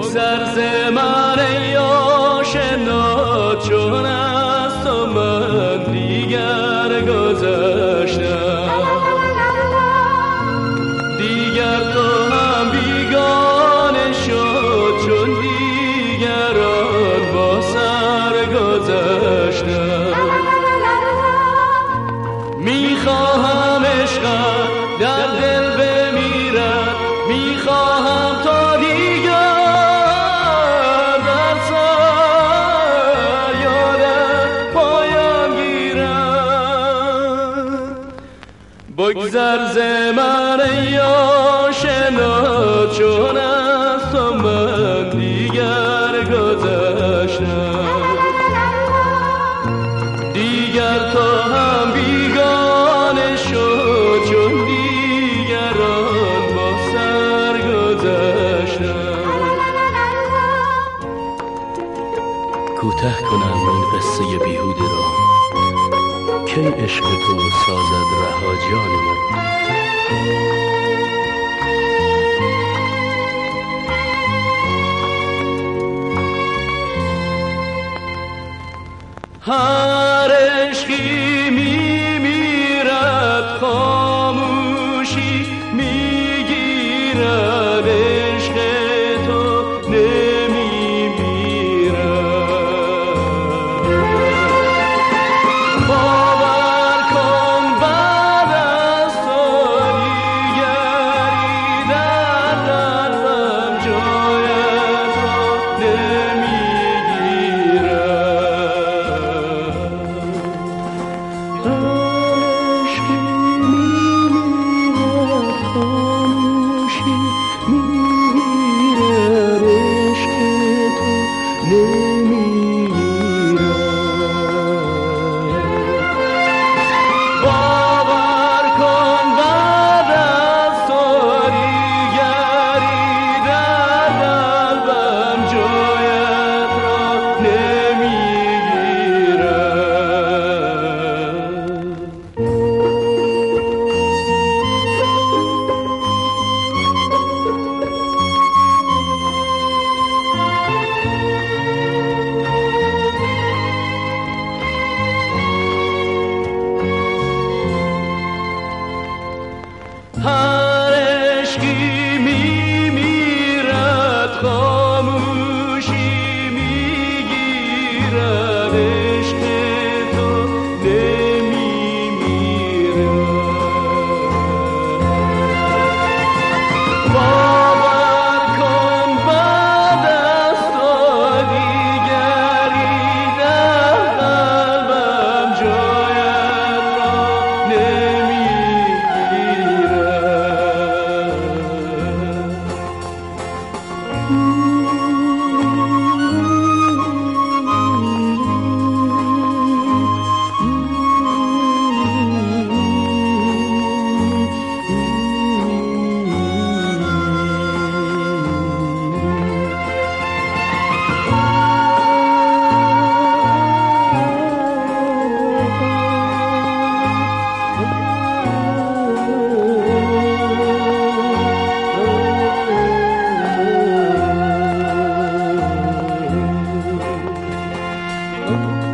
بگذر ز من ای آشنا، چون از تو من دیگر گذشتم. دیگر تو هم بیگانه شد، چون دیگران با سر گذشتم. میخواهم عشقت در دل بمیرد، میخواهم تا دیگر در سر یادت پایان گیرد. بگذر ز من ای آشنا، چون از تو من دیگر گذشتم. دیگر تو هم بیگانه شد، چون دیگران با سر گذشتم. کوتاه کنم این قصه بیهوده را، کی عشق تو سازد رها جان مرا. هر عشقی میمیرد، خاموشی میگیرد، عشق تو نمیمیرد. باور کن بعد از تو دیگری در قلبم جایت را هر عشقی میمیرد، خاموشی میگیرد، عشق تو نمیمیرد. باور کن بعد از تو دیگری در قلبم جایت را نمیگیرد.